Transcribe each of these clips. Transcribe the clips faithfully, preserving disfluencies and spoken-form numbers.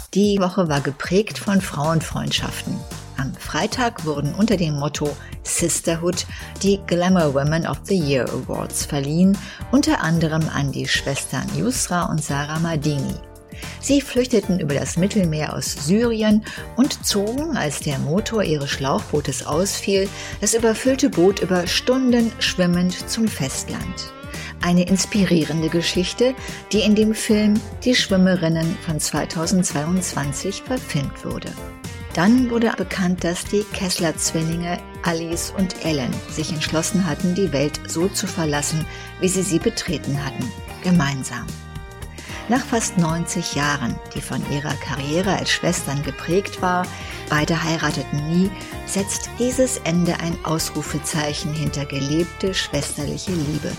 Die Woche war geprägt von Frauenfreundschaften. Am Freitag wurden unter dem Motto Sisterhood die Glamour Women of the Year Awards verliehen, unter anderem an die Schwestern Yusra und Sarah Madini. Sie flüchteten über das Mittelmeer aus Syrien und zogen, als der Motor ihres Schlauchbootes ausfiel, das überfüllte Boot über Stunden schwimmend zum Festland. Eine inspirierende Geschichte, die in dem Film Die Schwimmerinnen von zweitausendzweiundzwanzig verfilmt wurde. Dann wurde bekannt, dass die Kessler-Zwillinge Alice und Ellen sich entschlossen hatten, die Welt so zu verlassen, wie sie sie betreten hatten, gemeinsam. Nach fast neunzig Jahren, die von ihrer Karriere als Schwestern geprägt war, beide heirateten nie, setzt dieses Ende ein Ausrufezeichen hinter gelebte schwesterliche Liebe.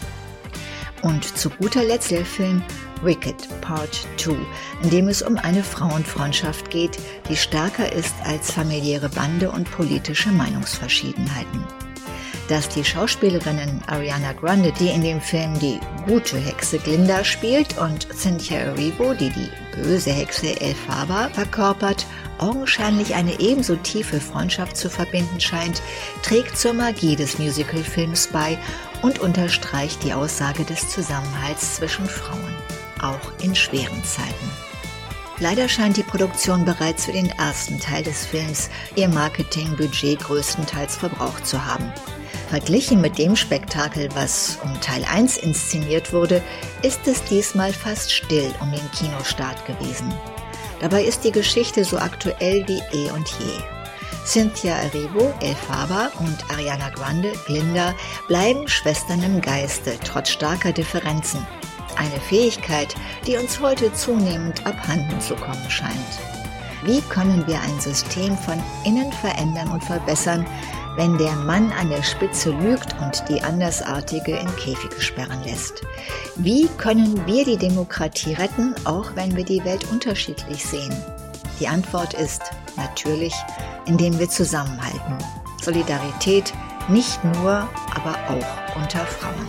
Und zu guter Letzt der Film Wicked Part zwei, in dem es um eine Frauenfreundschaft geht, die stärker ist als familiäre Bande und politische Meinungsverschiedenheiten. Dass die Schauspielerinnen Ariana Grande, die in dem Film die gute Hexe Glinda spielt, und Cynthia Erivo, die die böse Hexe Elphaba verkörpert, augenscheinlich eine ebenso tiefe Freundschaft zu verbinden scheint, trägt zur Magie des Musicalfilms bei und unterstreicht die Aussage des Zusammenhalts zwischen Frauen, auch in schweren Zeiten. Leider scheint die Produktion bereits für den ersten Teil des Films ihr Marketingbudget größtenteils verbraucht zu haben. Verglichen mit dem Spektakel, was um Teil eins inszeniert wurde, ist es diesmal fast still um den Kinostart gewesen. Dabei ist die Geschichte so aktuell wie eh und je. Cynthia Erivo, Elphaba, und Ariana Grande, Glinda, bleiben Schwestern im Geiste, trotz starker Differenzen. Eine Fähigkeit, die uns heute zunehmend abhanden zu kommen scheint. Wie können wir ein System von innen verändern und verbessern, wenn der Mann an der Spitze lügt und die Andersartige in Käfige sperren lässt? Wie können wir die Demokratie retten, auch wenn wir die Welt unterschiedlich sehen? Die Antwort ist natürlich, indem wir zusammenhalten. Solidarität nicht nur, aber auch unter Frauen.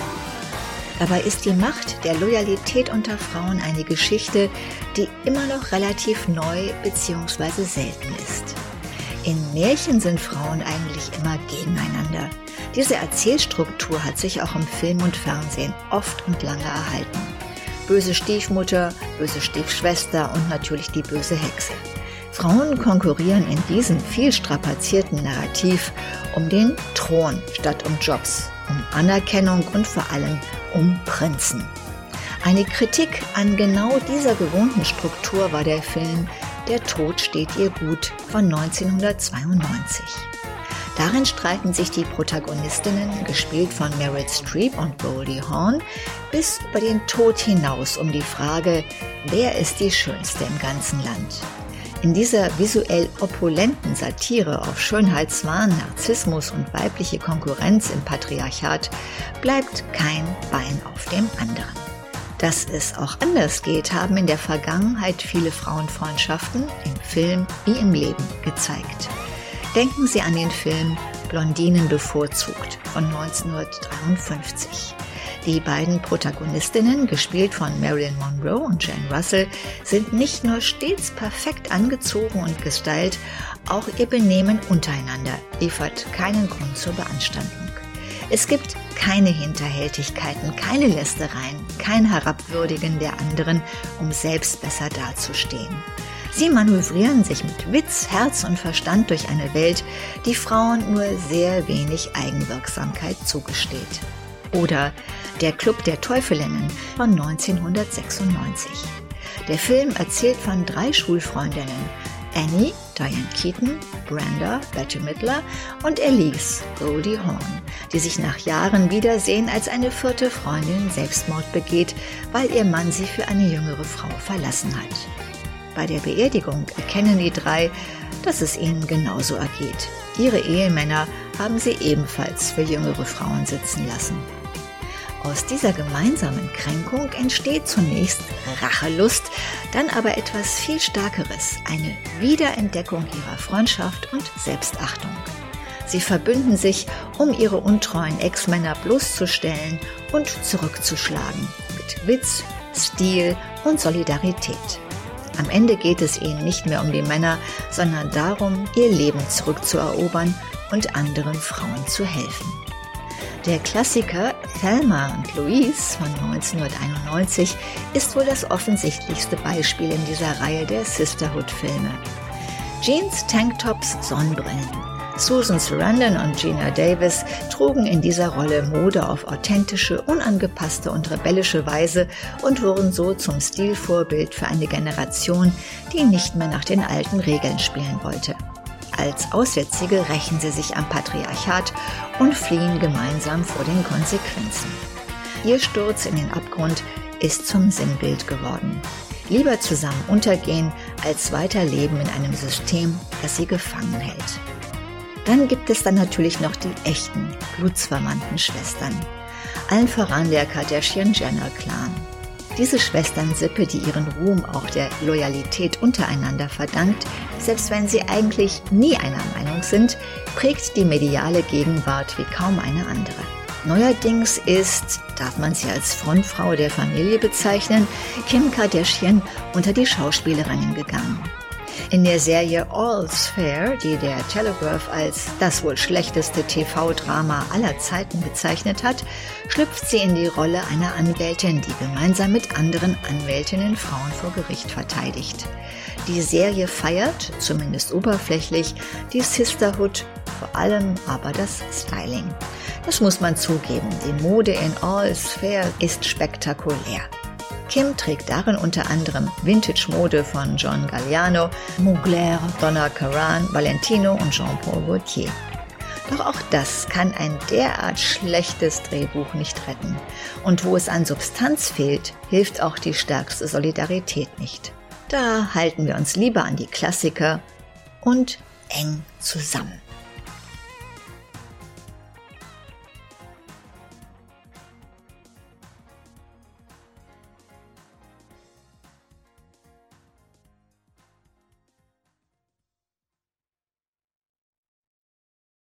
Dabei ist die Macht der Loyalität unter Frauen eine Geschichte, die immer noch relativ neu bzw. selten ist. In Märchen sind Frauen eigentlich immer gegeneinander. Diese Erzählstruktur hat sich auch im Film und Fernsehen oft und lange erhalten. Böse Stiefmutter, böse Stiefschwester und natürlich die böse Hexe. Frauen konkurrieren in diesem viel strapazierten Narrativ um den Thron statt um Jobs, um Anerkennung und vor allem um Prinzen. Eine Kritik an genau dieser gewohnten Struktur war der Film Der Tod steht ihr gut von neunzehnhundertzweiundneunzig. Darin streiten sich die Protagonistinnen, gespielt von Meryl Streep und Goldie Hawn, bis über den Tod hinaus um die Frage, wer ist die Schönste im ganzen Land. In dieser visuell opulenten Satire auf Schönheitswahn, Narzissmus und weibliche Konkurrenz im Patriarchat bleibt kein Bein auf dem anderen. Dass es auch anders geht, haben in der Vergangenheit viele Frauenfreundschaften im Film wie im Leben gezeigt. Denken Sie an den Film Blondinen bevorzugt von neunzehnhundertdreiundfünfzig. Die beiden Protagonistinnen, gespielt von Marilyn Monroe und Jane Russell, sind nicht nur stets perfekt angezogen und gestylt, auch ihr Benehmen untereinander liefert keinen Grund zur Beanstandung. Es gibt keine Hinterhältigkeiten, keine Lästereien, kein Herabwürdigen der anderen, um selbst besser dazustehen. Sie manövrieren sich mit Witz, Herz und Verstand durch eine Welt, die Frauen nur sehr wenig Eigenwirksamkeit zugesteht. Oder Der Club der Teufelinnen von neunzehnhundertsechsundneunzig. Der Film erzählt von drei Schulfreundinnen: Annie, Diane Keaton, Brenda, Bette Midler und Elise, Goldie Hawn, die sich nach Jahren wiedersehen, als eine vierte Freundin Selbstmord begeht, weil ihr Mann sie für eine jüngere Frau verlassen hat. Bei der Beerdigung erkennen die drei, dass es ihnen genauso ergeht. Ihre Ehemänner haben sie ebenfalls für jüngere Frauen sitzen lassen. Aus dieser gemeinsamen Kränkung entsteht zunächst Rachelust, dann aber etwas viel Stärkeres, eine Wiederentdeckung ihrer Freundschaft und Selbstachtung. Sie verbünden sich, um ihre untreuen Ex-Männer bloßzustellen und zurückzuschlagen, mit Witz, Stil und Solidarität. Am Ende geht es ihnen nicht mehr um die Männer, sondern darum, ihr Leben zurückzuerobern und anderen Frauen zu helfen. Der Klassiker Thelma und Louise von neunzehnhunderteinundneunzig ist wohl das offensichtlichste Beispiel in dieser Reihe der Sisterhood-Filme. Jeans, Tanktops, Sonnenbrillen. Susan Sarandon und Geena Davis trugen in dieser Rolle Mode auf authentische, unangepasste und rebellische Weise und wurden so zum Stilvorbild für eine Generation, die nicht mehr nach den alten Regeln spielen wollte. Als Aussätzige rächen sie sich am Patriarchat und fliehen gemeinsam vor den Konsequenzen. Ihr Sturz in den Abgrund ist zum Sinnbild geworden. Lieber zusammen untergehen, als weiterleben in einem System, das sie gefangen hält. Dann gibt es dann natürlich noch die echten, blutsverwandten Schwestern. Allen voran der Kardashian-Jenner-Clan. Diese Schwesternsippe, die ihren Ruhm auch der Loyalität untereinander verdankt, selbst wenn sie eigentlich nie einer Meinung sind, prägt die mediale Gegenwart wie kaum eine andere. Neuerdings ist, darf man sie als Frontfrau der Familie bezeichnen, Kim Kardashian unter die Schauspielerinnen gegangen. In der Serie All's Fair, die der Telegraph als das wohl schlechteste T V-Drama aller Zeiten bezeichnet hat, schlüpft sie in die Rolle einer Anwältin, die gemeinsam mit anderen Anwältinnen Frauen vor Gericht verteidigt. Die Serie feiert, zumindest oberflächlich, die Sisterhood, vor allem aber das Styling. Das muss man zugeben, die Mode in All's Fair ist spektakulär. Kim trägt darin unter anderem Vintage-Mode von John Galliano, Mugler, Donna Karan, Valentino und Jean-Paul Gaultier. Doch auch das kann ein derart schlechtes Drehbuch nicht retten. Und wo es an Substanz fehlt, hilft auch die stärkste Solidarität nicht. Da halten wir uns lieber an die Klassiker und eng zusammen.